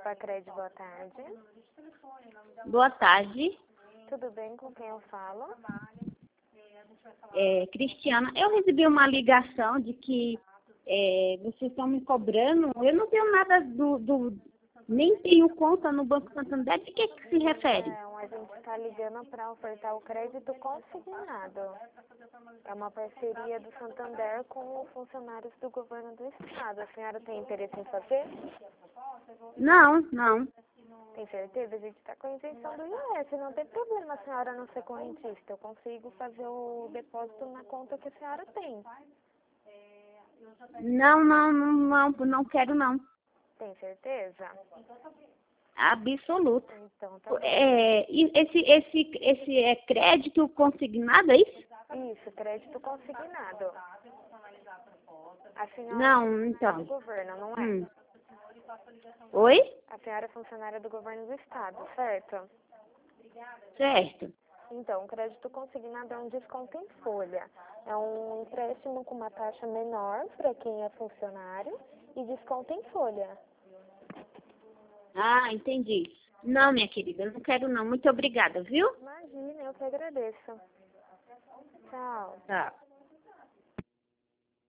Epacred, boa tarde. Boa tarde, Tudo bem, com quem eu falo? Cristiana. Eu recebi uma ligação de que vocês estão me cobrando. Eu não tenho nada nem tenho conta no Banco Santander. De que se refere? A gente está ligando para ofertar o crédito consignado. É uma parceria do Santander com funcionários do governo do estado. A senhora tem interesse em fazer? Não. Tem certeza? A gente está com a isenção do IOF. Não tem problema a senhora não ser correntista. Eu consigo fazer o depósito na conta que a senhora tem. Não quero não. Tem certeza? Absoluto. Então, tá bom. E esse é crédito consignado, é isso? Isso, crédito consignado. A senhora Não, é então. do governo, não é? Oi? A senhora é funcionária do governo do estado, certo? Certo. Então, o crédito consignado é um desconto em folha. É um empréstimo com uma taxa menor para quem é funcionário e desconto em folha. Ah, entendi. Não, minha querida, eu não quero não. Muito obrigada, viu? Imagina, eu que agradeço. Tchau. Tá.